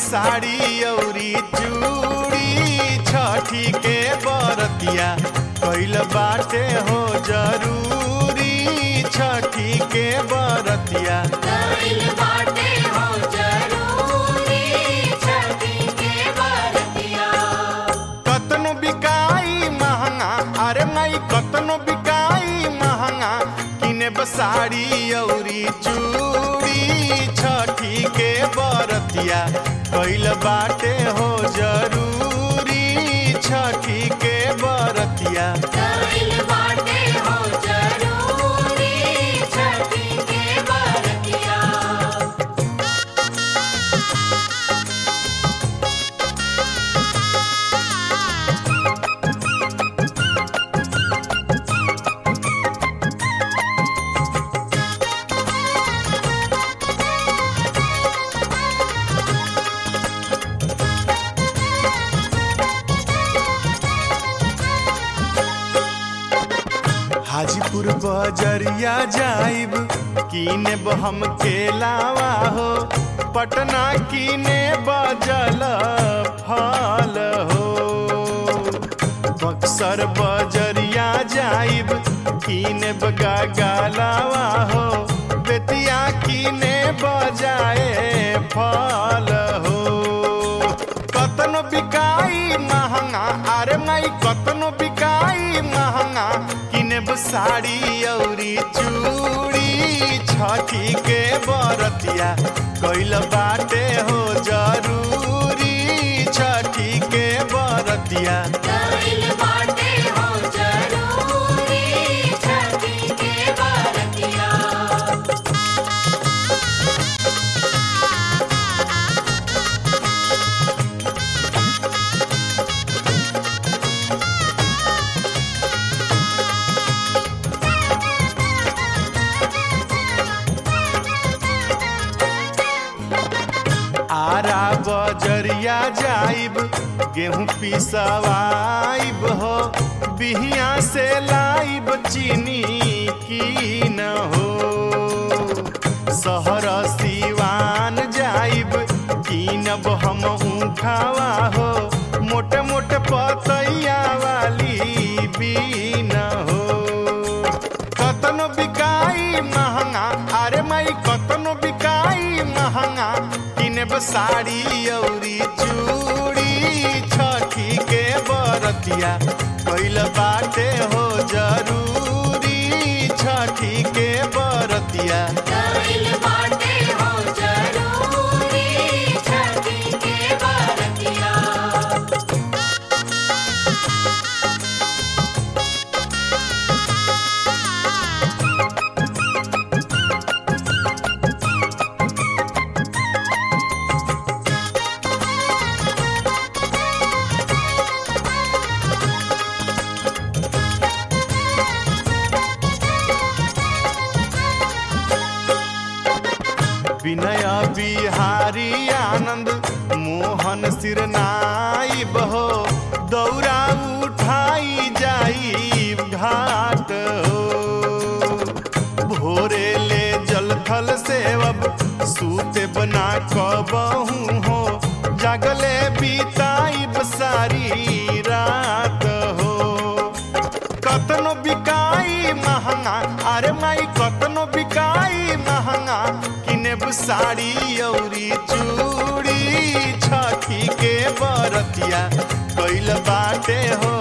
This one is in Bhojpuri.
साड़ी औरी चूड़ी छठी के बरतिया कइल बाटे हो जरूरी छठी के बरतिया कइल बाटे हो जरूरी छठी के बरतिया। कतनो बिकाई महंगा अरे माई कतनो बिकाई महंगा किने बसाड़ी औरी चूड़ी छठी के बरतिया कइल बाटे हो जरूरी छठी के बरतिया कइल बाटे हो जरूरी छठी के बरतिया। हाजीपुर बजरिया जाइब कीने हम केलावा हो पटना कीने बजल फल हो बक्सर बजरिया जाइब कीने गालावा हो बेतिया कीने बजाए फल हो कतनो बिकाई महंगा अरे माई कतनो बिकाई महंगा किनेब साड़ी औरी चूड़ी छठी के बरतिया कइल बाटे हो जरूरी छठी के बरतिया कइल बाटे हो जरूरी छठी के बरतिया। आरा बजरिया जाइब गेहूं पिसवाइब हो बिहिया से लाइब चीनी की न हो शहर सिवान जाइब कीनब हम ऊखावा हो मोटे मोटे पतैया वाली बीन हो कतनो बिकाई महंगा अरे माई कतनो बिकाई महंगा किनेब साड़ी औरी चूड़ी छठी के बरतिया कइल बाटे हो जरूरी छठी के बरतिया कइल बाटे हो जरूरी छठी के बरतिया। विनय बिहारी आनंद मोहन सिरनाई बहो दौरा उठाई जाई घाट हो भोरे ले जलथल सेवब सूते बना कबहू हो जागले बीताई सारी रात हो कतनो बिकाई महंगा अरे माई कतनो बिकाई महंगा किनेब साड़ी औरी चूड़ी छठी के बरतिया कइल बाटे हो